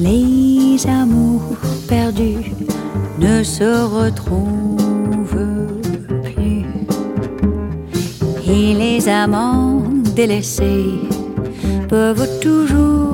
Les amours perdus ne se retrouvent plus, et les amants délaissés peuvent toujours